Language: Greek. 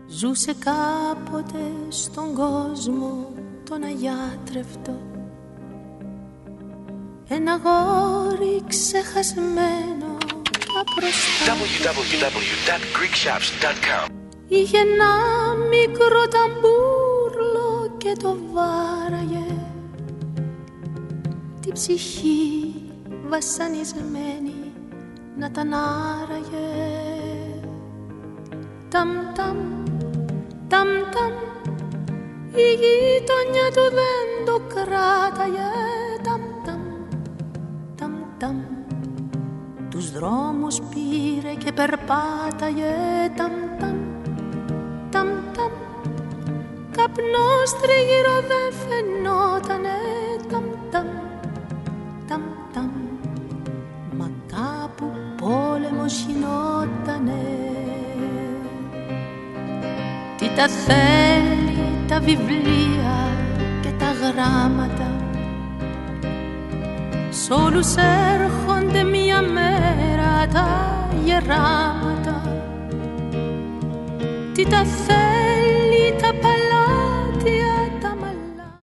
Ζούσε κάποτε στον κόσμο τον αγιάτρευτο ένα γόρι ξεχασμένο απροστά. www.greekshops.com. Είχε ένα μικρό ταμπούρλο και το βάραγε την ψυχή βασανισμένη να τα άραγε. Ταμ ταμ, ταμ ταμ, η γειτονιά του δεν το κράταγε. Ταμ ταμ, ταμ ταμ, τους δρόμους πήρε και περπάταγε. Ταμ ταμ, ταμ ταμ, καπνός τριγύρω δεν φαινότανε. Ταμ ταμ, ταμ ταμ, μα κάπου πόλεμος γινότανε. Τι τα θέλει τα βιβλία και τα γράμματα, σ' όλους έρχονται μια μέρα τα γεράματα. Τι τα θέλει τα